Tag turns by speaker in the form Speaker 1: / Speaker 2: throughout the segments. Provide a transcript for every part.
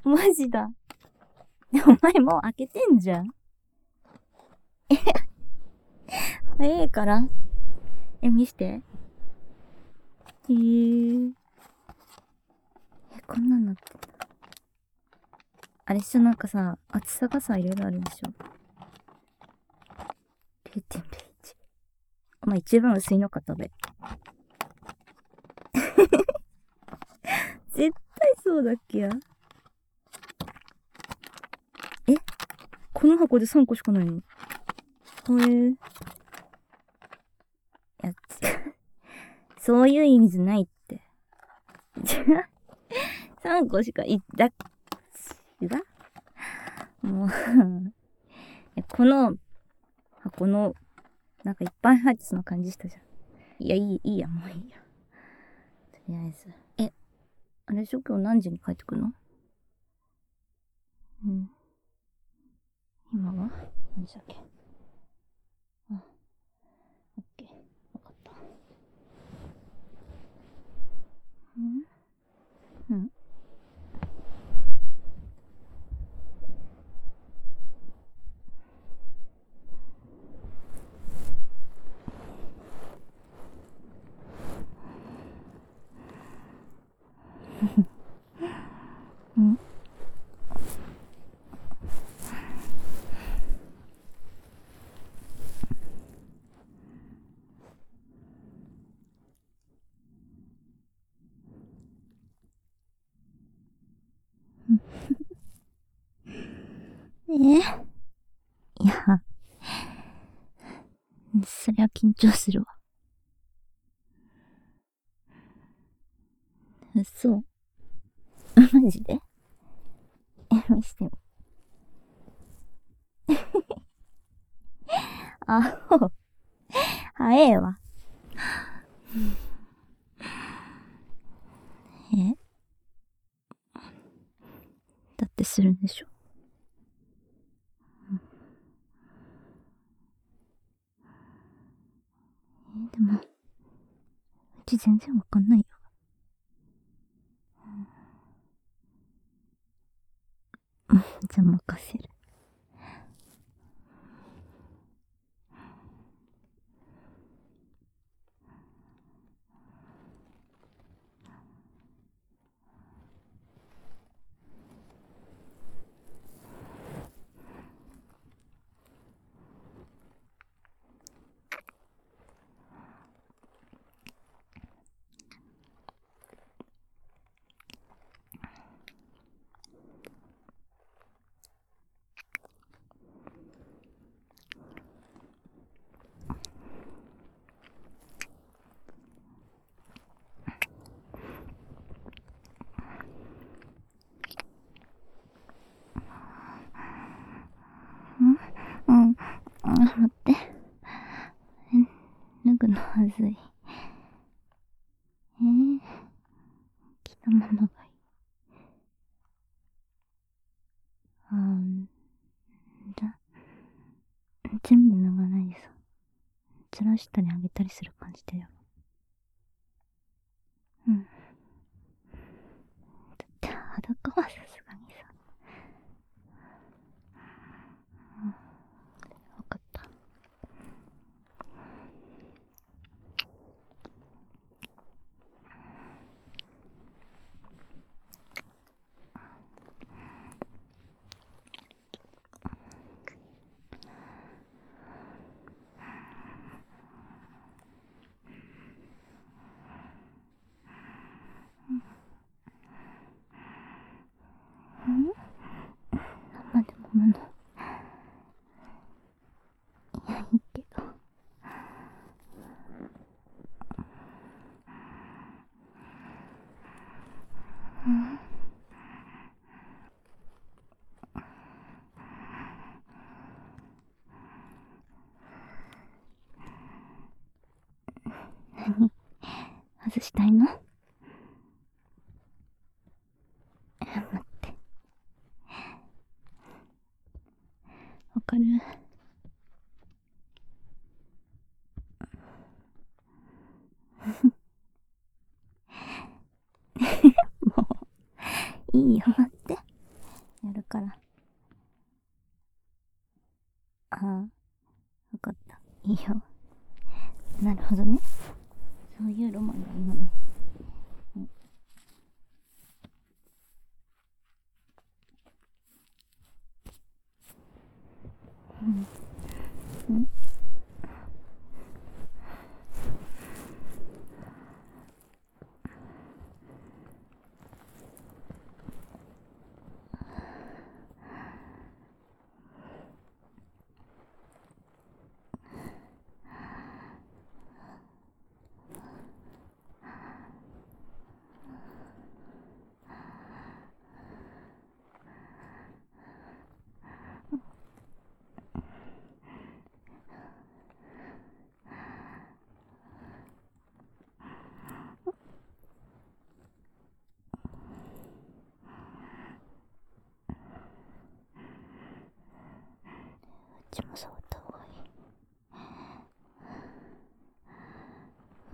Speaker 1: マジだ。お前もう開けてんじゃん。早いから。見して。こんなんなってた。あれっしょ、なんかさ、厚さがさ、いろいろあるんでしょ。0.01。お前一番薄いのか、食べ。絶対そうだっけや。この箱で3個しかないの？いや、そういう意味じゃないって。3個しかもうこの箱の、なんかいっぱい入ってその感じしたじゃん。いや、いいや、もういいや。とりあえず。あれでしょ、今日何時に帰ってくるの？今は何時だっけ？オッケー。わかった。いや、そりゃ緊張するわ。嘘？マジで？見してみ。アホ。早えわ。だってするんでしょ。でも、うち全然わかんないよ。じゃあ任せる。待って。脱ぐのはずい。着たままがいい。全部脱がないでさ、ずらしたり上げたりする感じだよ。だって裸はさすがにさ。わかった。生でもむの？いや、いいけど。何？外したいの？待って。わかる？もう、いいよ、待って。 から。ああ、わかった。いいよ。なるほどね。そういうロマンがいいのね。うん。うん。うちも触った方がいい。うん。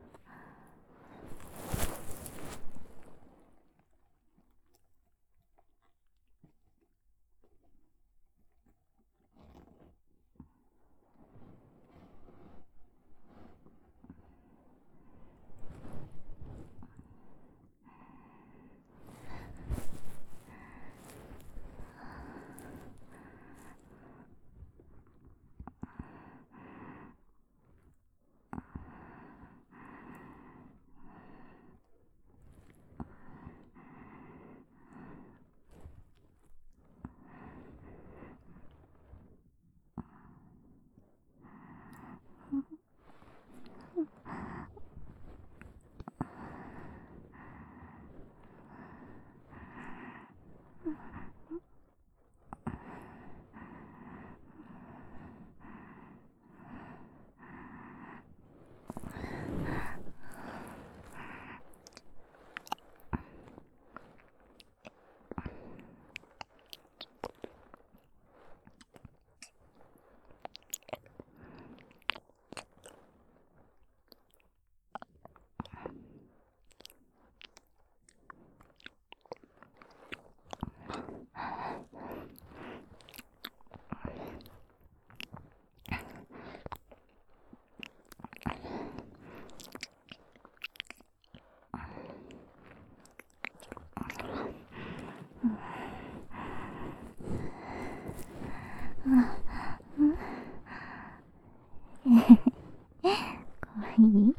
Speaker 1: かわいい。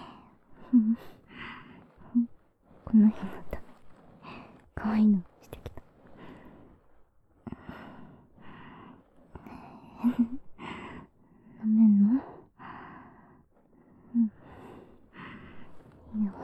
Speaker 1: この日のためかわいいのしてきた。舐めんの？うん。いいよ。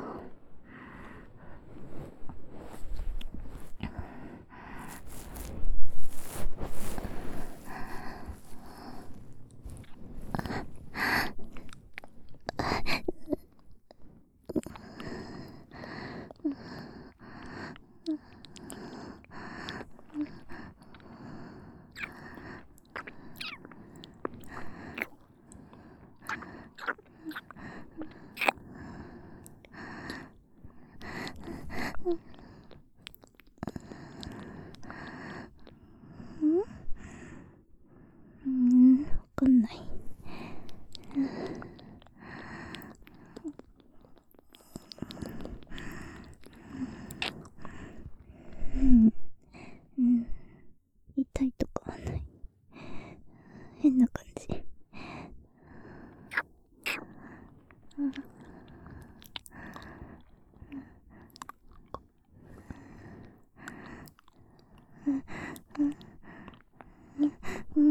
Speaker 1: わかんない。痛いとかはない。変な感じ。うん。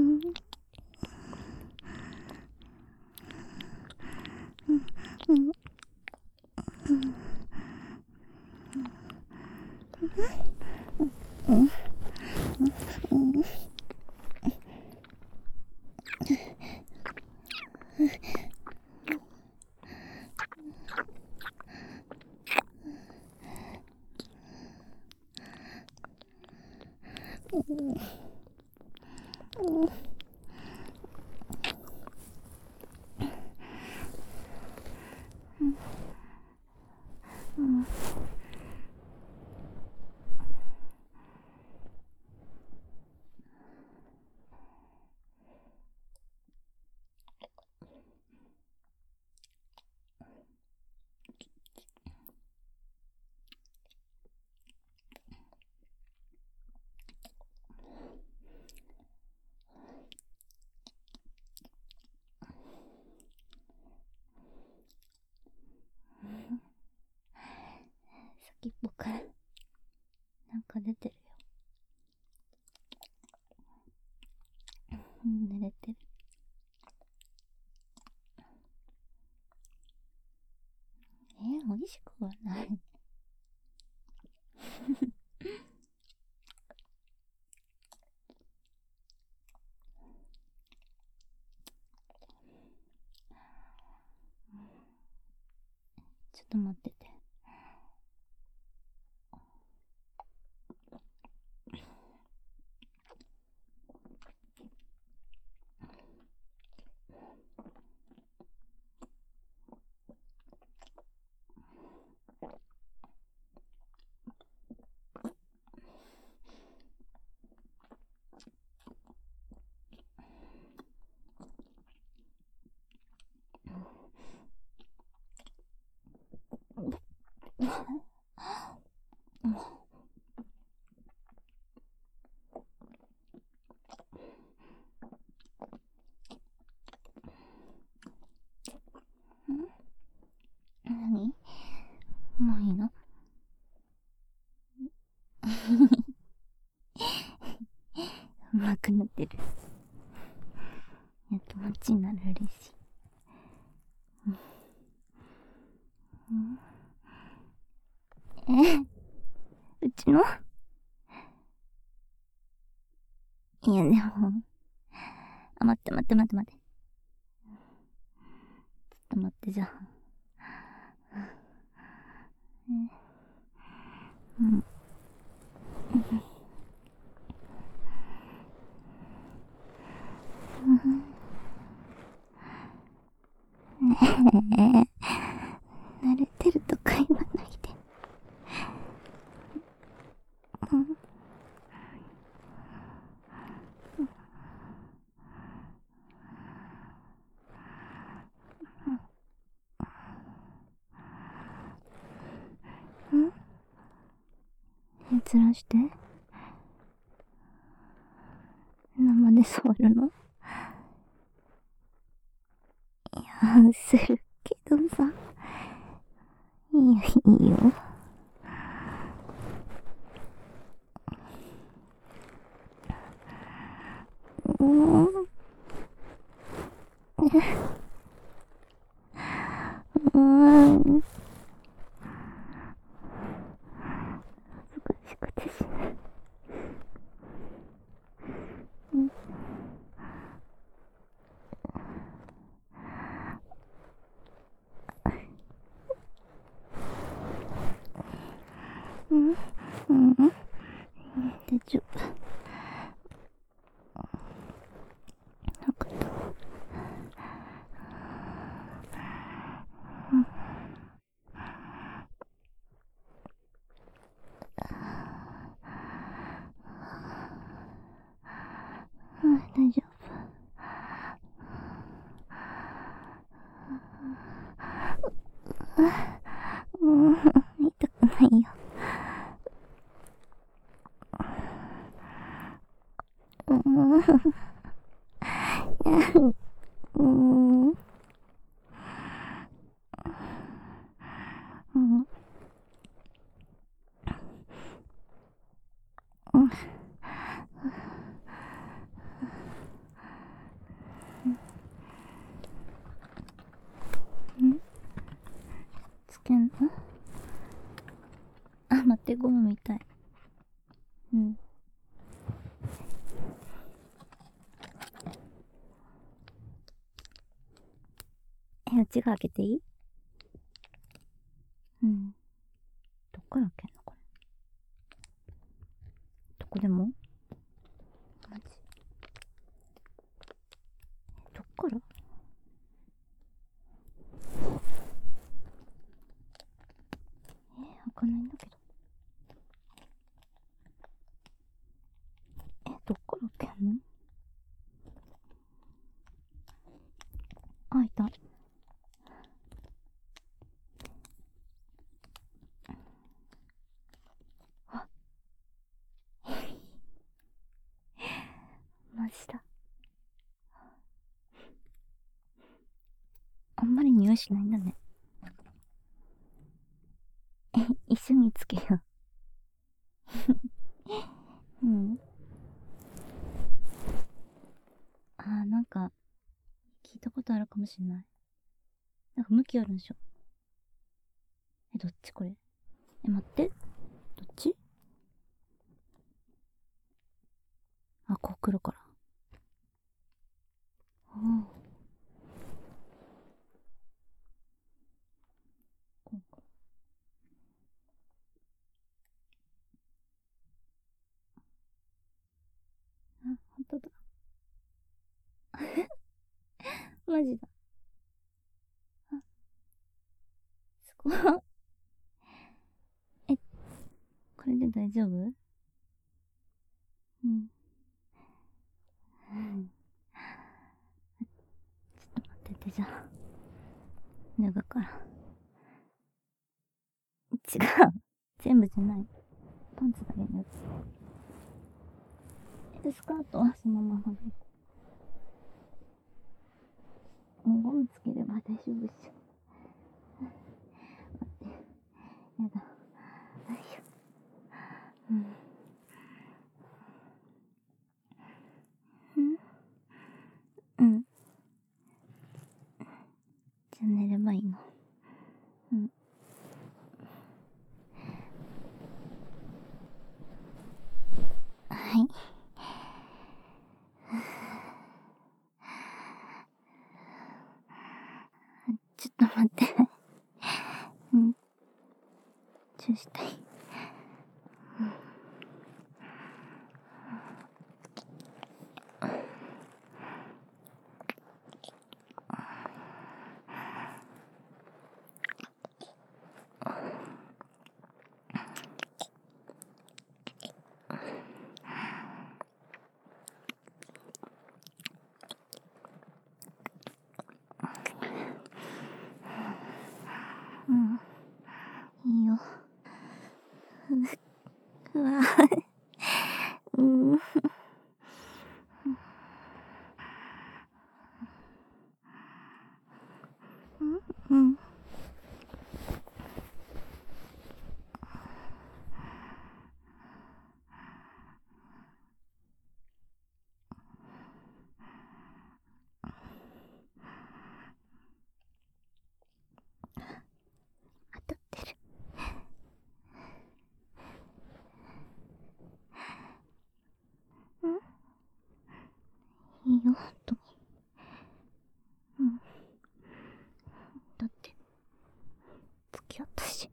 Speaker 1: か出てるよ。寝れてる。美味しくはない。ちょっと待ってて。何？もういいの？うまくなってる。気持ちになる。嬉しい。うちの？いやでも、待って。ちょっと待って、じゃあ。慣れてるとか言わないで。ずらして。生で触るの？いや、するけどさ。いいよ。恥ずかしくてしない。大丈夫。分かった。大丈夫。痛くないよ。つけんの？待って、ゴムみたい。うちが開けていい？どっから開けんのこれ。どこでも？マジ？どっから？開かないんだけど。どっから開けんの？開いた。マジだ。あんまり匂いしないんだね。一緒につけよう。 ことあるかもしんない。なんか向きあるんでしょ。どっちこれ。待って。どっち？あ、こう来るから。こうか。あ、ほんとだ。マジだ。あ、すごい。これで大丈夫？うん。ちょっと待ってて、じゃあ。脱ぐから。違う。全部じゃない。パンツだけ脱ぐ。スカートはそのままで。もうゴムつければ大丈夫っしょ。待って。やだ。よいしょ。うん。うん。じゃあ寝ればいいの。うん。はい。ちょっと待って。うん。チューしたい。うん。いいよ。うわ。うん。うん。当たってる。いいよ、ほんとに。うん。だって、付き合ったし。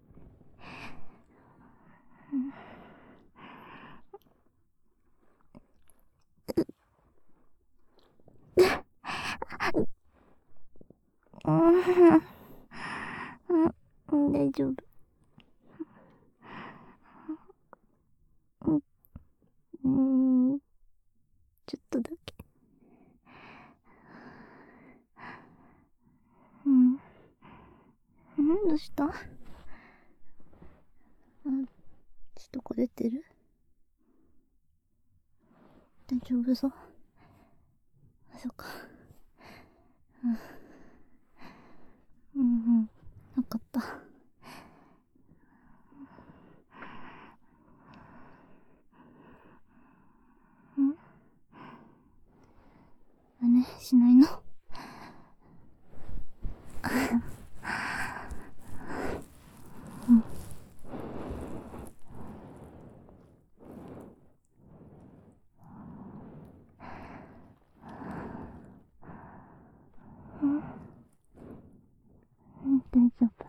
Speaker 1: うん。うん。大丈夫。うん。ちょっとだけ。うん。どうした？あ、血とか出てる？大丈夫そう？あ、そっか。うん。わかった。真似しないの？大丈夫。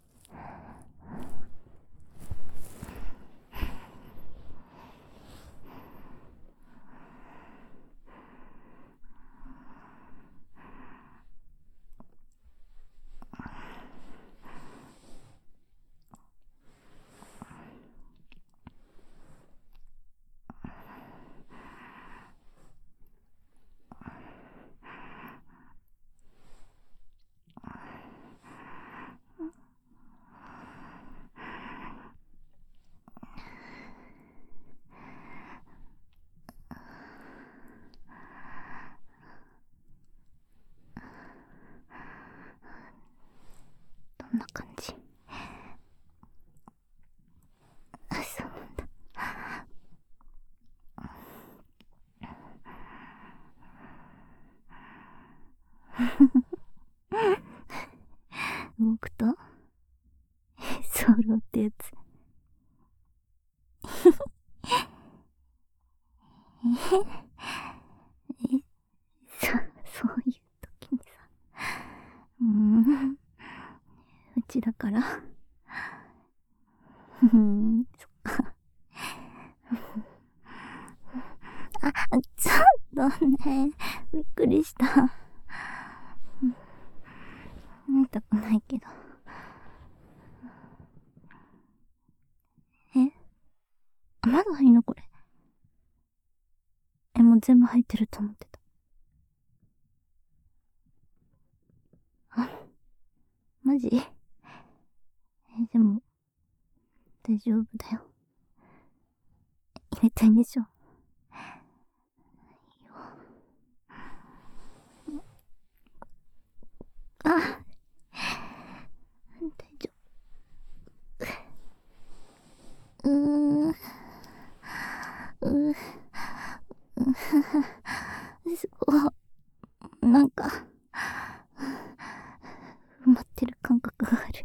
Speaker 1: どんな感じ？あ、そうなんだ。 そういう時にさ、うちだから。そっか。ちょっとね、びっくりした。痛くないけど。まだ入んのこれ。もう全部入ってると思ってた。マジ？でも、大丈夫だよ。入れたいんでしょ。大丈夫。すごい。なんか、埋まってる感覚がある。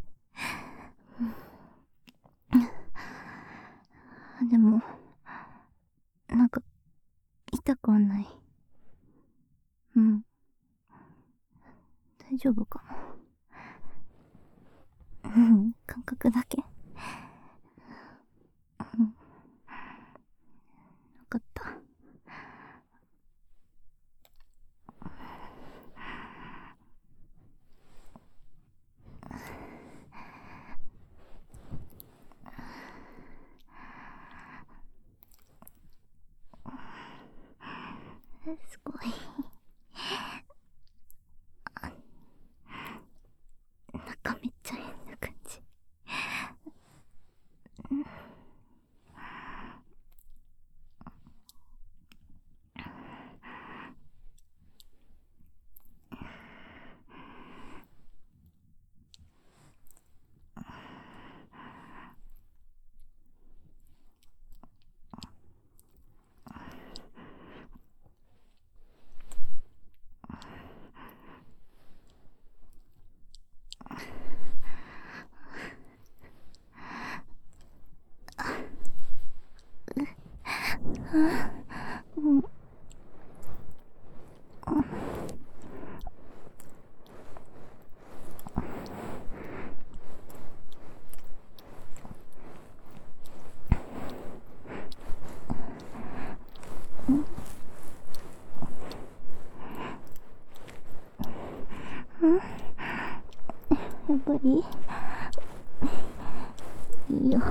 Speaker 1: でも、なんか、痛くはない。大丈夫かも。感覚だけ。わかった。すごい。中めっちゃ変な感じ。やっぱりいいよ。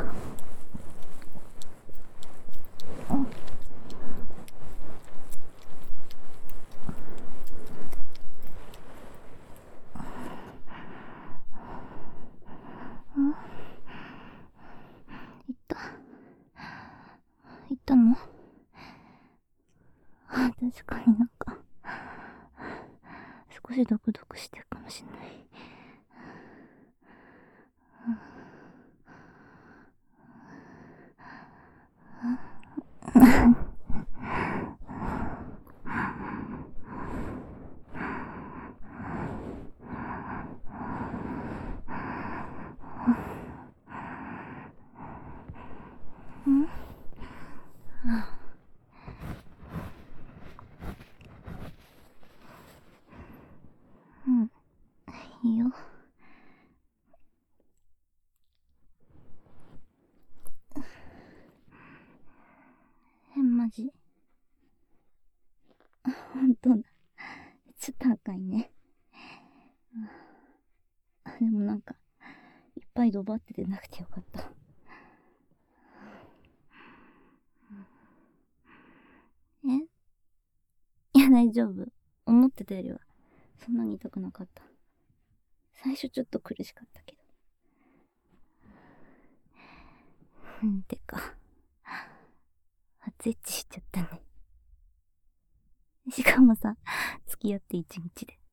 Speaker 1: 行ったの？確かになんか少しドクドクしてるかもしんない。いいよ。マジ？ほんとだ。ちょっと赤いね。でもなんか、いっぱいドバって出なくてよかった。いや、大丈夫。思ってたよりは、そんなに痛くなかった。最初ちょっと苦しかったけど。てか、初エッチしちゃったね。しかもさ、付き合って1日で。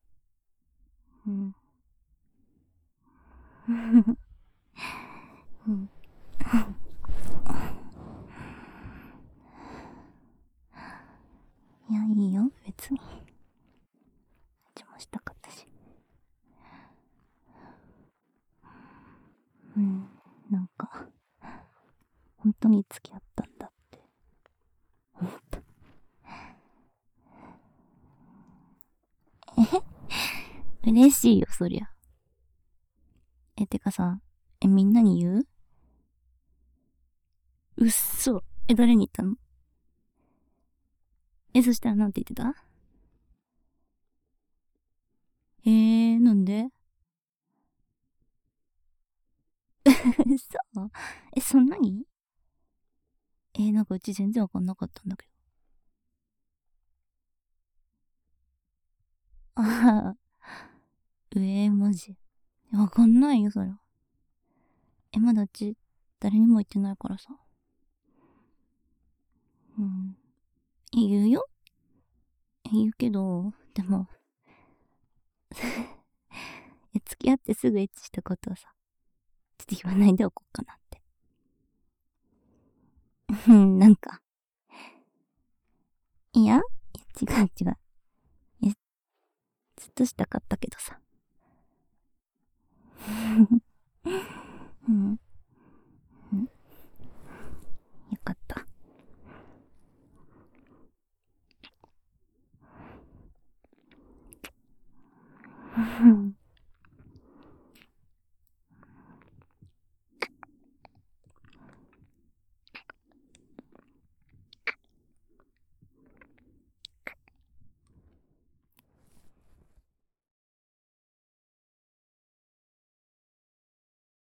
Speaker 1: いや、いいよ、別に。味もしたかったし。なんか、本当に付き合ったんだって思った。 嬉しいよ、そりゃ。てかさ、みんなに言う？うっそ。誰に言ったの？そしたらなんて言ってた？なんで？そう？そんなに？なんかうち全然わかんなかったんだけど。ああ、マジ。わかんないよ、それは。まだうち、誰にも言ってないからさ。うん。言うよ。言うけど、でも、付き合ってすぐエッチしたことはさ、ちょっと言わないでおこうかなって。なんか、いや、違う違う。ずっとしたかったけどさ。